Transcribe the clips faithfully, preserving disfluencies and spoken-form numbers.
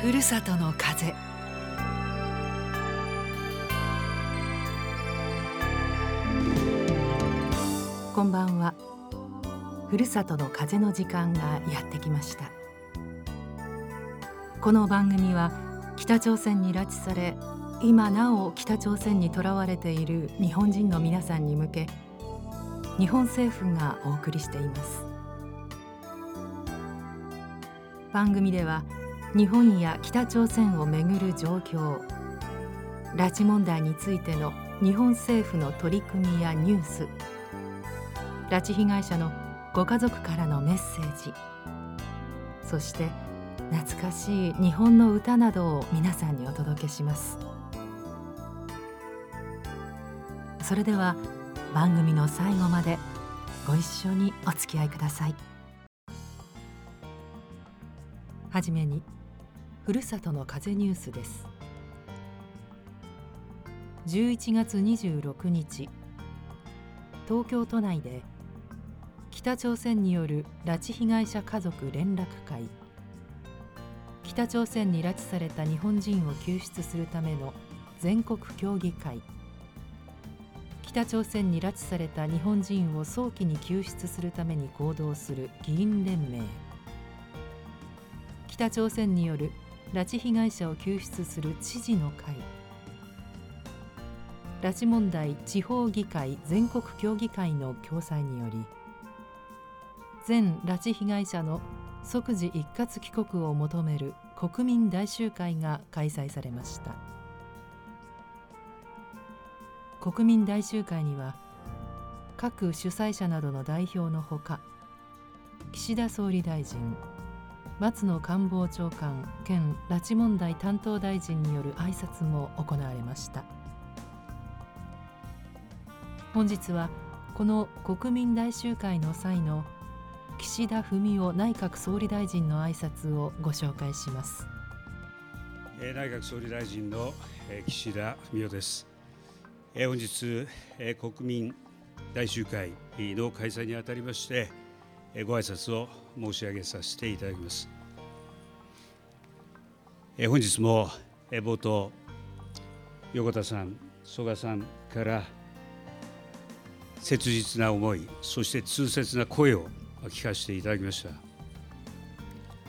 ふるさとの風。こんばんは。ふるさとの風の時間がやってきました。この番組は北朝鮮に拉致され、今なお北朝鮮にとらわれている日本人の皆さんに向け、日本政府がお送りしています。番組では日本や北朝鮮をめぐる状況、拉致問題についての日本政府の取り組みやニュース、拉致被害者のご家族からのメッセージ、そして懐かしい日本の歌などを皆さんにお届けします。それでは番組の最後までご一緒にお付き合いください。はじめにふるさとの風ニュースです。じゅういちがつにじゅうろくにち、東京都内で北朝鮮による拉致被害者家族連絡会、北朝鮮に拉致された日本人を救出するための全国協議会、北朝鮮に拉致された日本人を早期に救出するために行動する議員連盟、北朝鮮による拉致被害者を救出する知事の会、拉致問題地方議会全国協議会の共催により、全拉致被害者の即時一括帰国を求める国民大集会が開催されました。国民大集会には各主催者などの代表のほか、岸田総理大臣、松野官房長官兼拉致問題担当大臣による挨拶も行われました。本日はこの国民大集会の際の岸田文雄内閣総理大臣の挨拶をご紹介します。 内閣総理大臣の岸田文雄です。本日国民大集会の開催にあたりましてご挨拶を申し上げさせていただきます。本日も冒頭、横田さん、曽我さんから切実な思い、そして痛切な声を聞かせていただきました。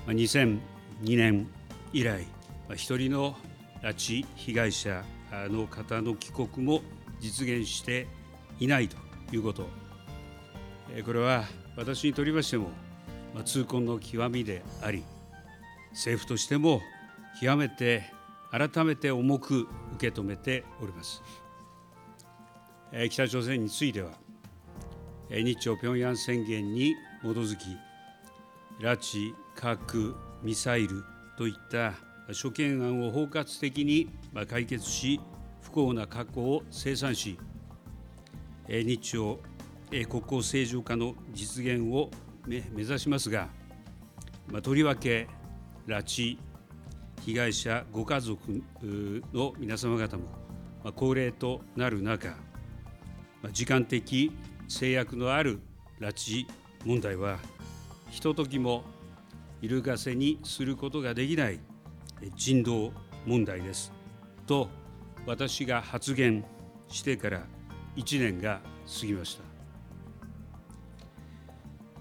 にせんにねん以来、一人の拉致被害者の方の帰国も実現していないということ、これは私にとりましても痛恨の極みであり、政府としても極めて改めて重く受け止めております。北朝鮮については、日朝平壌宣言に基づき、拉致、核、ミサイルといった諸懸案を包括的に解決し、不幸な過去を清算し、日朝国交正常化の実現を目指しますが、とりわけ拉致被害者ご家族の皆様方も高齢となる中、時間的制約のある拉致問題はひとときも揺るがせにすることができない人道問題ですと私が発言してからいちねんが過ぎました。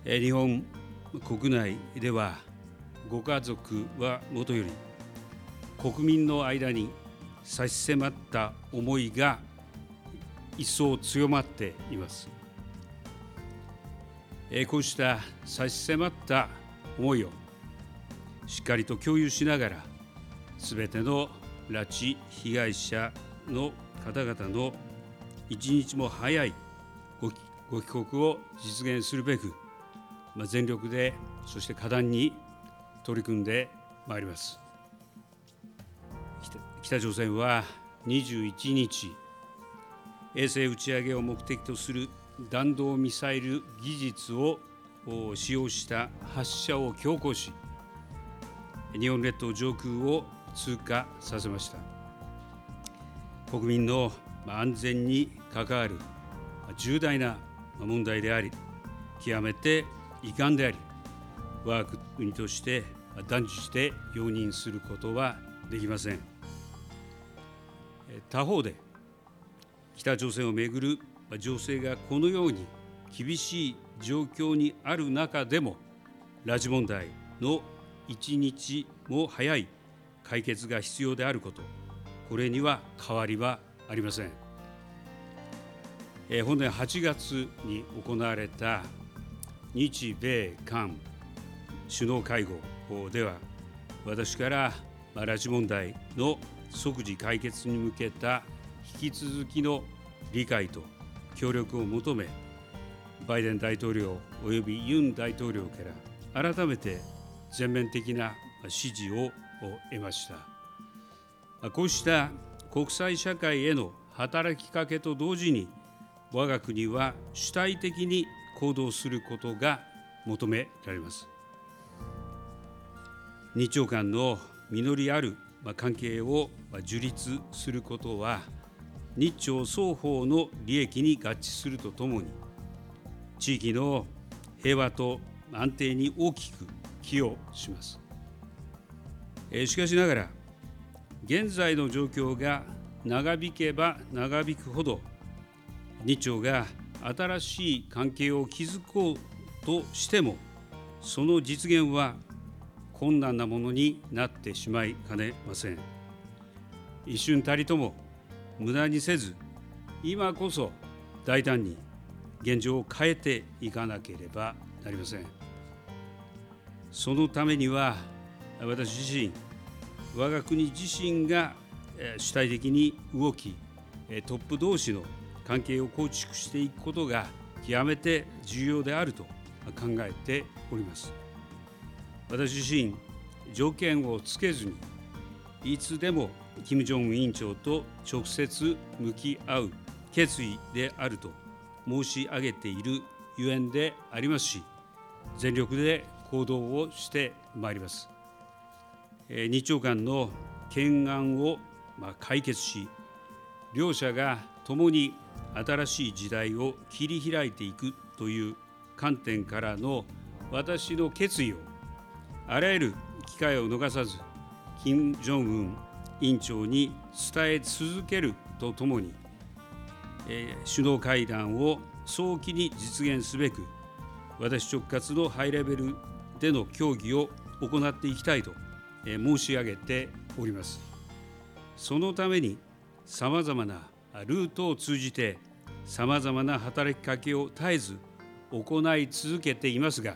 日本国内ではご家族はもとより国民の間に差し迫った思いが一層強まっています。こうした差し迫った思いをしっかりと共有しながら、すべての拉致被害者の方々の一日も早いご帰国を実現するべく、全力でそして果断に取り組んでまいります。北朝鮮はにじゅういちにち、衛星打ち上げを目的とする弾道ミサイル技術を使用した発射を強行し、日本列島上空を通過させました。国民の安全に関わる重大な問題であり、極めて遺憾であり、我が国として断じて容認することはできません。他方で、北朝鮮をめぐる情勢がこのように厳しい状況にある中でも、拉致問題の一日も早い解決が必要であること、これには変わりはありません。本年はちがつに行われた日米韓首脳会合では、私から拉致問題の即時解決に向けた引き続きの理解と協力を求め、バイデン大統領およびユン大統領から改めて全面的な支持を得ました。こうした国際社会への働きかけと同時に、我が国は主体的に行動することが求められます。日朝間の実りある関係を樹立することは、日朝双方の利益に合致するとともに、地域の平和と安定に大きく寄与します。しかしながら、現在の状況が長引けば長引くほど、日朝が新しい関係を築こうとしても、その実現は困難なものになってしまいかねません。一瞬たりとも無駄にせず、今こそ大胆に現状を変えていかなければなりません。そのためには、私自身、我が国自身が主体的に動き、トップ同士の関係を構築していくことが極めて重要であると考えております。私自身、条件をつけずに、いつでも金正恩委員長と直接向き合う決意であると申し上げているゆえんでありますし、全力で行動をしてまいります。日朝間の懸案を解決し、両者が共に新しい時代を切り開いていくという観点からの私の決意を、あらゆる機会を逃さず、金正恩委員長に伝え続けるとともに、えー、首脳会談を早期に実現すべく、私直轄のハイレベルでの協議を行っていきたいと、えー、申し上げております。そのために、さまざまなルートを通じて、さまざまな働きかけを絶えず行い続けていますが、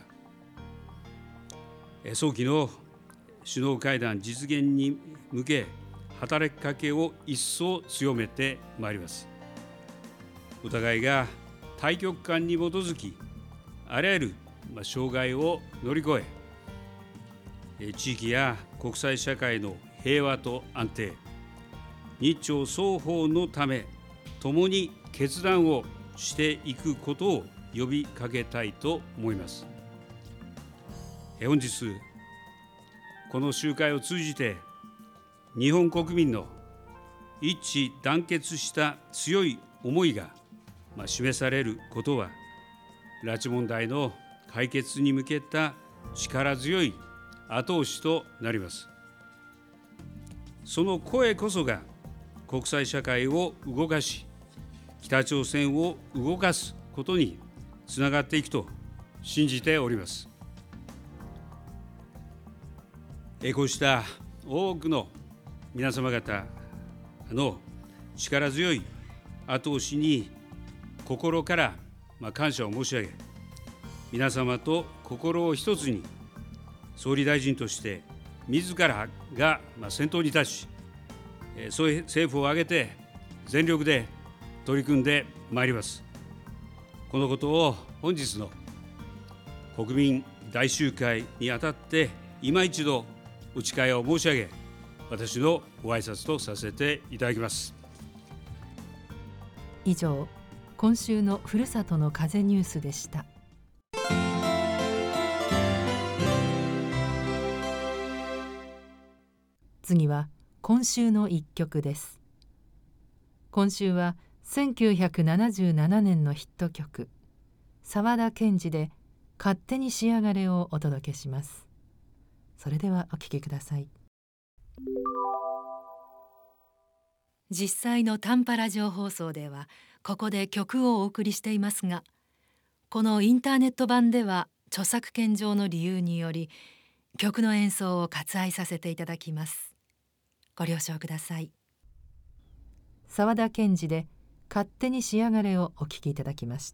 早期の首脳会談実現に向け、働きかけを一層強めてまいります。お互いが大局観に基づき、あらゆる障害を乗り越え、地域や国際社会の平和と安定、日朝双方のため、共に決断をしていくことを呼びかけたいと思います。本日、この集会を通じて、日本国民の一致団結した強い思いが示されることは、拉致問題の解決に向けた力強い後押しとなります。その声こそが国際社会を動かし、北朝鮮を動かすことにつながっていくと信じております。こうした多くの皆様方の力強い後押しに心から感謝を申し上げ、皆様と心を一つに、総理大臣として自らが先頭に立ち、政府を挙げて全力で取り組んでまいります。このことを本日の国民大集会にあたって今一度お誓いを申し上げ、私のご挨拶とさせていただきます。 以上、今週のふるさとの風ニュースでした。次は今週の一曲です。今週はせんきゅうひゃくななじゅうななねんのヒット曲、沢田研二で勝手に仕上がれをお届けします。 それではお聞きください。実際の短波ラジオ放送ではここで曲をお送りしていますが、このインターネット版では著作権上の理由により曲の演奏を割愛させていただきます。ご了承ください。沢田研二で勝手に仕上がれをお聴きいただきました。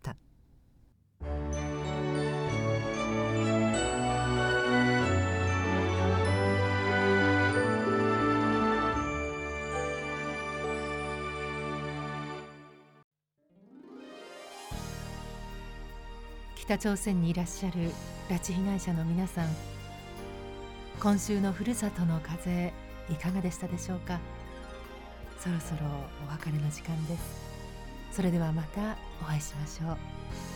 北朝鮮にいらっしゃる拉致被害者の皆さん、今週のふるさとの風いかがでしたでしょうか。そろそろお別れの時間です。それではまたお会いしましょう。